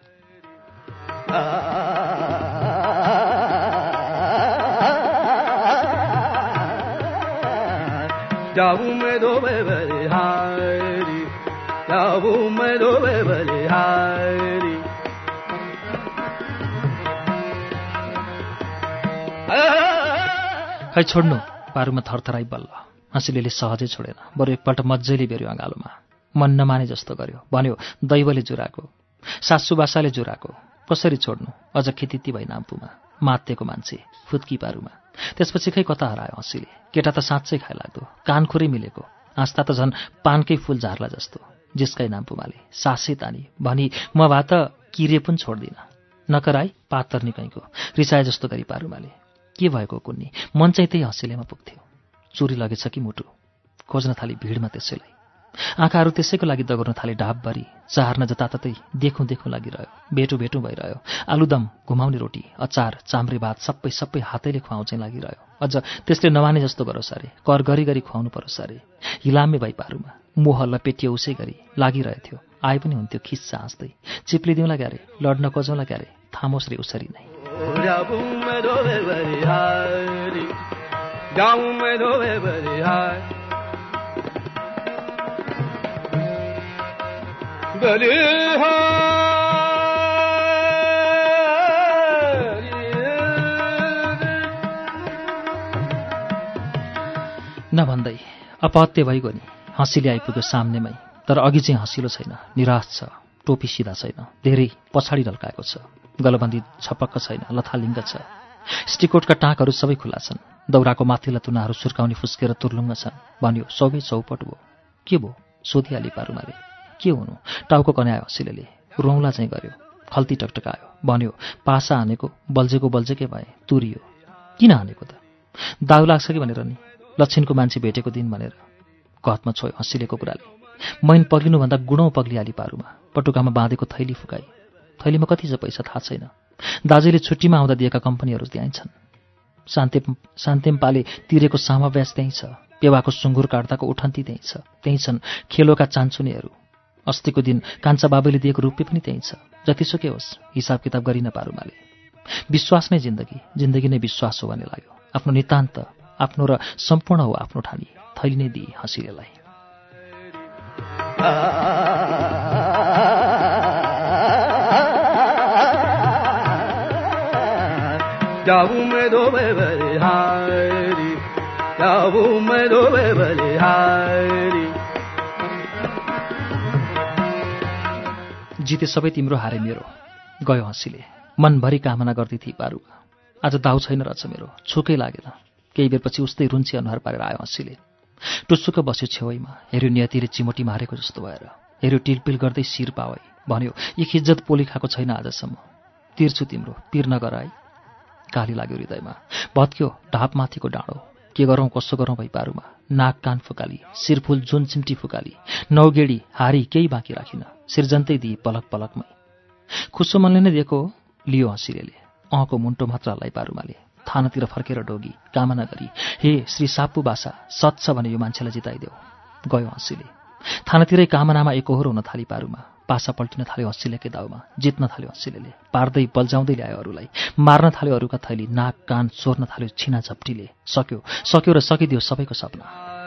खै छोड्नु, पारुमा थरथराई बल्ल। हाँसीले सहजै छोडेन, बरु एकपल्ट मजाले बेर्यो अँगालोमा। मन नमाने जस्तो गर्यो। भन्यो, दैवले जुराको, सासुबासाले जुराको, कसरी छोड्नु। अझ खितिती भई नाम्पुमा। मातेको मान्छे, फुत्की पारुमा। त्यसपछि खै कता हरायो हाँसीले। केटा त साँच्चै खाइलाग्दो, कानखुरै मिलेको। हाँस्दा त झन् पानकै फूल झार्ला जस्तो। जिस्काइ नाम्पुमाले, सासै तानी भनी म भए त किरे पनि छोड्दिन। नकराई पातर निकैको, रिसाए जस्तो गरी पारुमाले। के भएको कुन्नी, मन चाहिँ त्यही हाँसीलेमा पुग्थ्यो। चुरी लगेछ कि मुटु, खोज्न थाली भिडमा त्यसैलाई। आँखाहरू त्यसैको लागि दगुर्न थाले ढापभरि। चार्न जताततै देखौँ देखौँ लागिरह्यो। भेटौँ भेटौँ भइरह्यो। आलुदम, घुमाउने रोटी, अचार, चाम्रे भात सबै सबै हातैले खुवाउँ चाहिँ लागिरह्यो। अझ त्यसले नमाने जस्तो गरोस् अरे, कर गरी गरी खुवाउनु परोस् अरे। हिलामे भई पारुमा। मोह लपेटियो उसै गरी लागिरहेथ्यो। आए पनि हुन्थ्यो खिस्सा हाँस्दै। चिप्लिदिउँला क्यारे, लड्न खोजौँला क्यारे, थामोस् रे उसरी नै। नभन्दै अपहत्य भइगयो नि। हाँसीले आइपुग्यो सामनेमै। तर अघि चाहिँ हाँसिलो छैन, निराश छ। टोपी सिधा छैन, धेरै पछाडि ढल्काएको छ। गलबन्दी छपक्क छैन, लथालिङ्ग छ। स्टिकोटका टाँकहरू सबै खुला छन्। दौराको माथिल्ला तुनाहरू सुर्काउने फुस्केर तुर्लुङ्ग छन्। भन्यो, सबै चौपट भयो। के भयो सोधिहाली पारुमाले। के हुनु, टाउको कन्यायो हाँसीले। रौँला चाहिँ गर्यो। खल्ती टकटकायो। भन्यो, पासा हानेको बल्झेको बल्झेकै भए, तुरियो। किन हानेको त? दाउ लाग्छ कि भनेर नि, लक्षिणको मान्छे भेटेको दिन भनेर। घतमा छोयो हाँसीलेको कुराले। मैन पग्लिनुभन्दा गुणौँ पग्लिहाली पारुमा। पटुकामा बाँधेको थैली फुकाई। थैलीमा कति छ पैसा थाहा छैन। दाजुले छुट्टीमा आउँदा दिएका कम्पनीहरू त्यहीँ छन्। शान्तेम्पाले तिरेको सामाव्यास त्यहीँ छ। पेवाको सुँगुर काट्दाको उठन्ती त्यहीँ छ। त्यहीँ छन् खेलोका चान्चुनेहरू। अस्तिको दिन कान्छा बाबुले दिएको रुपियाँ पनि त्यही छ। जतिसुकै होस् हिसाब किताब गरिन पारुमाले। विश्वास नै जिन्दगी, जिन्दगी नै विश्वास हो भन्ने लाग्यो। आफ्नो नितान्त, आफ्नो र सम्पूर्ण हो आफ्नो ठानी थैली नै दिई हँसिलेलाई। जिते सबै तिम्रो, हारे मेरो, गयो हँसीले। मनभरि कामना गर्दै थिए पारुमा। आज दाउ छैन रहेछ मेरो, छुकै लागेन। केही बेरपछि उस्तै रुन्ची अनुहार पारेर आयो हँसीले। टुस्सुक बस्यो छेउैमा, हेऱ्यो नियतिले चिमोटी मारेको जस्तो भएर, हेऱ्यो टिलपिल गर्दै शिर पावै, भन्यो यी खिज्जत पोली खाएको छैन आजसम्म। तिर्छु तिम्रो, पिर नगर है। काली लाग्यो हृदयमा, भत्क्यो ढापमाथिको डाँडो। के गरौँ कसो गरौँ भई पारुमा। नाक कान फुकाली, शिरफुल जुन चिम्टी फुकाली, नौगेडी हारी केही बाँकी राखिन। सिर्जन्तै दिए पलक पलकमै। खुसो मनले नै दिएको लियो हँसिलेले। अहको मुन्टो मात्र हल्लाई पारुमाले। थानातिर फर्केर डोगी, कामना गरी, हे श्री साप्पु बासा, सत छ भने यो मान्छेलाई जिताइदेऊ। गयो हँसीले। थानातिरै कामनामा एकहोरो हुन थाली पारुमा। पासा पल्टिन थाल्यो हँसिलेकै दाउमा। जित्न थाल्यो हँसिलेले। पार्दै बल्झाउँदै ल्यायो अरूलाई। मार्न थाल्यो अरूका थैली। नाक कान चोर्न थाल्यो छिना झप्टीले। सक्यो, सक्यो र सकिदियो सबैको सपना।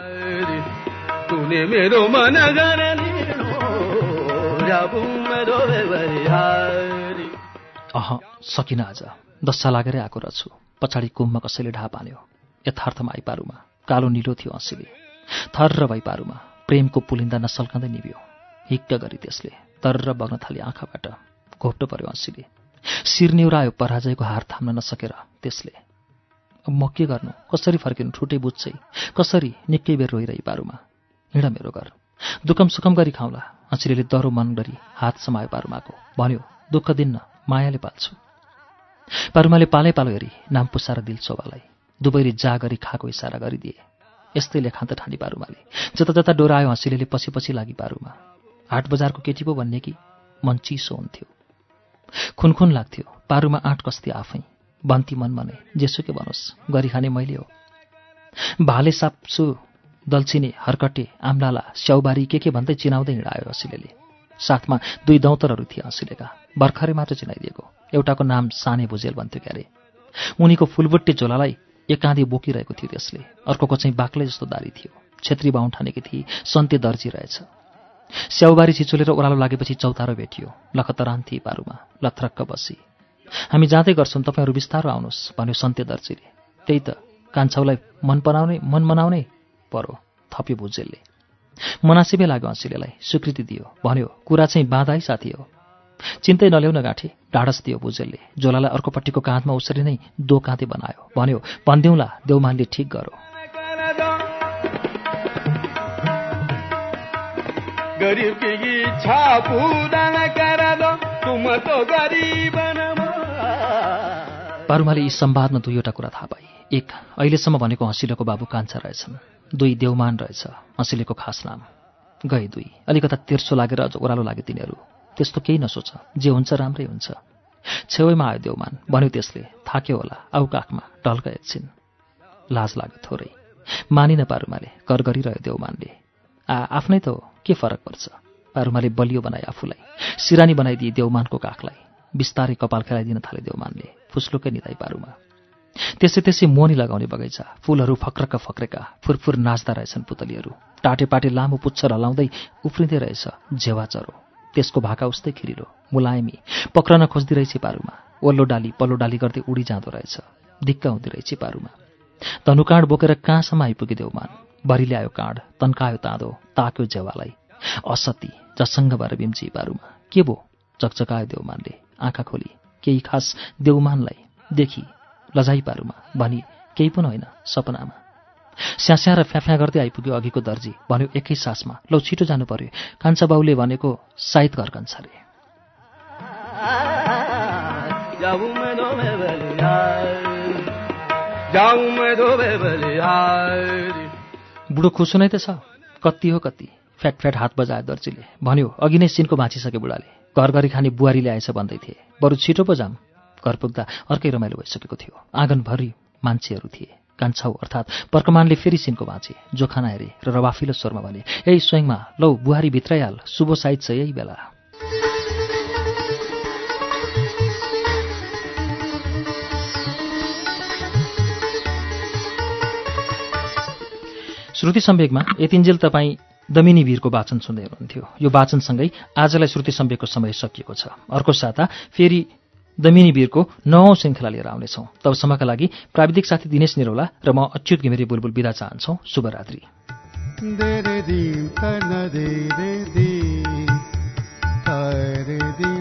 सकिन आज। दस्सा लागेरै आएको रहेछु। पछाडि कुममा कसैले ढाप हान्यो। यथार्थमा आइपारुमा। कालो निलो थियो हँसीले। थर्र भई पारुमा। प्रेमको पुलिन्दा नसल्कँदै निभ्यो। हिक्क गरी त्यसले तर्र बग्न थाली आँखाबाट। घोप्टो पर्यो हँसीले। शिर निउरायो पराजयको हार थाम्न नसकेर त्यसले। अब म के गर्नु, कसरी फर्किनु ठुटै बुझ्छै, कसरी निकै बेर रोइरही पारुमा। हिँड मेरो घर, दुखम सुखम गरी खाउँला। हँसीले दह्रो मन गरी हात समायो पारुमाको। भन्यो दुःख दिन्न, मायाले पाल्छु। पारुमाले पालै पालो हेरी नाम पुसार दिल शोभालाई। दुबैले जा गरी खाएको इसारा गरिदिए। यस्तै लेखान्त ठानी पारुमाले। जता जता डोरायो हँसीले पछि पछि लागि पारुमा। हाट बजारको केटी पो भन्ने कि मन चिसो हुन्थ्यो, खुनखुन लाग्थ्यो। पारुमा आँट कस्ती आफै। बन्ती मनमा नै जेसुकै बनोस्, गरी खाने मैले हो। भाले साप्सु दल्छिने हर्कटे आम्लाला स्याउबारी के भन्दै चिनाउँदै हिँडायो हँसीले। साथमा दुई दौतरहरू थिए हँसीलेका। भर्खरै मात्र चिनाइदिएको। एउटाको नाम साने भुजेल भन्थ्यो क्यारे। उनीको फुलबुट्टे झोलालाई एक काँधे बोकिरहेको थियो त्यसले। अर्कोको चाहिँ बाक्लै जस्तो दारी थियो। छेत्री बाहुन ठानेकी थिए, सन्ते दर्जी रहेछ। स्याउबारी छिचुलेर ओह्रालो लागेपछि चौतारो भेटियो। लखतरान थिए पारुमा। लथरक्क बसी। हामी जाँदै गर्छौँ, तपाईँहरू बिस्तारो आउनुहोस् भन्यो सन्ते दर्जीले। त्यही त कान्छाउलाई मन मनाउने परो, थप्यो भुजेलले। मनासिबे लाग्यो हँसीलेलाई। स्वीकृति दियो। भन्यो कुरा चाहिँ बाँधाइ साथी हो, चिन्तै नल्याउन गाँठे। ढाडस दियो भुजेलले। झोलालाई अर्कोपट्टिको काँधमा उसरी नै दो काँधे बनायो। भन्यो भनिदिउँला देउमानले ठिक गरो। पारुमाले यी संवादमा दुईवटा कुरा थाहा पाए। एक, अहिलेसम्म भनेको हँसिलेको बाबु कान्छा रहेछन्। दुई, देउमान रहेछ हँसिलेको खास नाम। गए दुई। अलिकता तेर्सो लागेर अझ ओह्रालो लागे तिनीहरू। त्यस्तो केही नसोच, जे हुन्छ राम्रै हुन्छ। छेउमा आयो देउमान। भन्यो त्यसले, थाक्यो होला, आउ काखमा, ढल्क एकछिन। लाज लाग्यो थोरै। मानिन पारुमाले। कर गरिरह्यो देउमानले। आफ्नै त हो, के फरक पर्छ। पारुमाले बलियो बनाए आफूलाई। सिरानी बनाइदिए देउमानको काखलाई। बिस्तारै कपाल खेलाइदिन थाले देउमानले। फुस्लुकै निधाई पारुमा। त्यसै मोनी लगाउने बगैँचा। फूलहरू फक्रक्क फक्रेका। फुरफुर नाच्दा रहेछन् पुतलीहरू। टाटे पाटे लामो पुच्छर हलाउँदै उफ्रिँदै रहेछ झेवा चरो। त्यसको भाका उस्तै खिरिलो, मुलायमी। पक्रन खोज्दै रहेछ पारुमा। ओल्लो डाली पल्लो डाली गर्दै उडी जाँदो रहेछ। दिक्क हुँदै रहेछ पारुमा। धनुकाँड बोकेर कहाँसम्म आइपुगे देउमान। बरी ल्यायो काँड, तन्कायो ताँदो, ताक्यो झेवालाई। असती जसङ्ग भएर बिम्ची पारुमा। के भो, चकचकायो देउमानले। आँखा खोली। केही खास देउमानलाई देखी लजाई पारुमा। भनी केही पनि होइन, सपनामा। स्यास्या र फ्याफ्या गर्दै आइपुग्यो अघिको दर्जी। भन्यो एकै सासमा, लौ छिटो जानु पर्यो, कान्छा बाउले भनेको साइत घरकन्छ रे। बुढो खुसो नै त छ, कति हो कति। फ्याट हात बजायो दर्जीले। भन्यो अघि नै सिनको भाँचिसके बुढाले। घर गरी खाने बुहारी ल्याएछ भन्दै थिए, बरु छिटो पो जाम। घर पुग्दा अर्कै रमाइलो भइसकेको थियो। आँगनभरि मान्छेहरू थिए। कान्छाउ अर्थात् पर्कमानले फेरि सिनको बाँचे, जोखाना हेरे र रवाफिलो स्वरमा भने, "ए स्वयंमा, लौ बुहारी भित्रैहाल, शुभ साइत छ यही बेला।" श्रुति सम्वेकमा यतिन्जेल तपाईँ दमिनी वीरको वाचन सुन्दै हुनुहुन्थ्यो। यो वाचनसँगै आजलाई श्रुति सम्वेकको समय सकिएको छ। अर्को साता फेरि दमिनी वीरको 9औं श्रृङ्खला लिएर आउनेछौँ। तबसम्मका लागि प्राविधिक साथी दिनेश निरौला र म अच्युत घिमिरे बुलबुल बिदा चाहन्छौँ। शुभरात्रि।